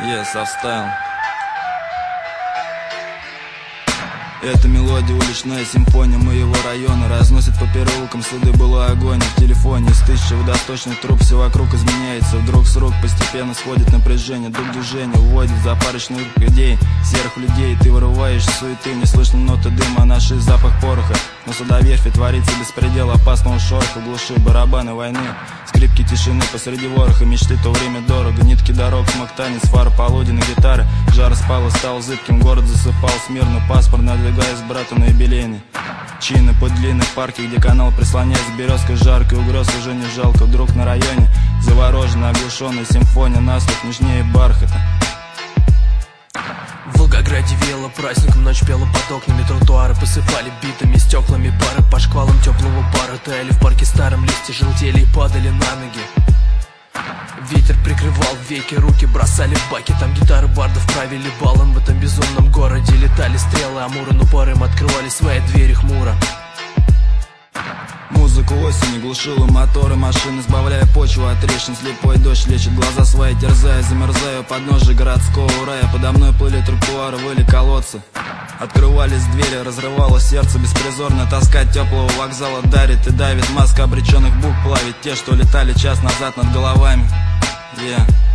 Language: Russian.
Yes, I've style. Это мелодия, уличная симфония моего района. Разносит по переулкам следы былой огонь. В телефоне из 1000 водосточных труб все вокруг изменяется. Вдруг с рук постепенно сходит напряжение. Дух движения уводит в запарочных идей серых людей. Ты вырываешь суеты, не слышно ноты дыма, наши запах пороха. Но сюда верфи творится беспредел опасного шороха. В глуши барабаны войны, скрипки тишины посреди вороха. Мечты, то время дорого, нитки дорог, смог танец, фары, полуденные гитары. Жар спал и стал зыбким, город засыпал смирно. Паспорт надвигаясь брату на юбилейный. Чины под длинной парки, где канал прислоняется березкой жаркой. Угроз уже не жалко, вдруг на районе заворожена, оглушенная симфония наслов нежнее бархата. В Волгограде веяло праздником, ночь пела под окнами, тротуары посыпали битыми стеклами, пары по шквалам теплого пара таяли в парке старом, листья желтели и падали на ноги. Ветер прикрывал веки, руки бросали в баки, там гитары бардов правили балом. В этом безумном городе летали стрелы Амура, но порым открывали свои двери хмуро. Музыку осени глушила моторы машины, сбавляя почву от трещин. Слепой дождь лечит глаза свои, терзая, замерзая под подножия городского рая. Подо мной плыли тротуары, выли колодцы, открывались двери, разрывало сердце. Беспризорная тоска теплого вокзала дарит и давит. Маска обреченных букв плавит те, что летали час назад над головами. Yeah.